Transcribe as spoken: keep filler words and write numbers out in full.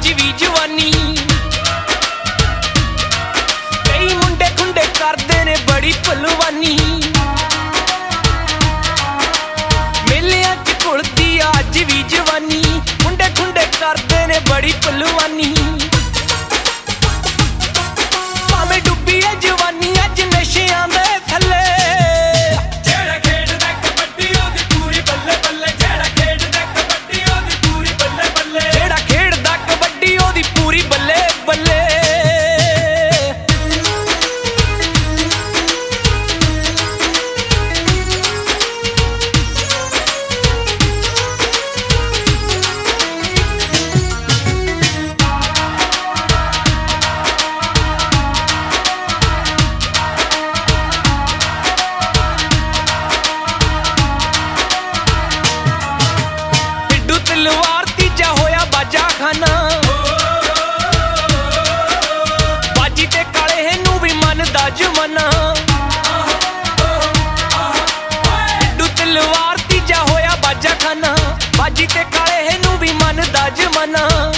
ਅੱਜ ਵੀ ਜਵਾਨੀ। ਕਈ ਮੁੰਡੇ ਖੁੰਡੇ ਕਰਦੇ ਨੇ ਬੜੀ ਭਲਵਾਨੀ, ਮੇਲਿਆਂ ਚ ਘੁਲਦੀ ਆ ਅੱਜ ਵੀ ਜਵਾਨੀ। ਮੁੰਡੇ ਖੁੰਡੇ ਕਰਦੇ ਨੇ ਬੜੀ ਭਲਵਾਨੀ, ਭਾਵੇਂ ਡੁੱਬੀ ਏ ਜਵਾਨੀ ਅੱਜ ਨਸ਼ਿਆਂ ਦੇ ਥੱਲੇ। ਜਿਹੜਾ ਖੇਡਦਾ ਕਬੱਡੀ ਉਹਦੀ ਪੂਰੀ ਬੱਲੇ ਬੱਲੇ, ਜਿਹੜਾ ਖੇਡਦਾ ਕਬੱਡੀ ਉਹਦੀ ਪੂਰੀ ਬੱਲੇ ਬੱਲੇ, ਜਿਹੜਾ ਖੇਡਦਾ ਕਬੱਡੀ ਉਹਦੀ ਪੂਰੀ ਬੱਲੇ ਬੱਲੇ। ਤਲਵਾਰ ਤੀਜਾ ਹੋਇਆ ਬਾਜਾ ਖਾਨਾ, ਬਾਜੀ ਤੇ ਕਾਲੇ ਇਹਨੂੰ ਵੀ ਮੰਨਦਾ ਜਮਾਨਾ। ਡੂ ਤਲਵਾਰ ਤੀਜਾ ਹੋਇਆ ਬਾਜਾ ਖਾਨਾ, ਬਾਜੀ ਤੇ ਕਾਲੇ ਇਹਨੂੰ ਵੀ ਮੰਨਦਾ ਜਮਾਨਾ।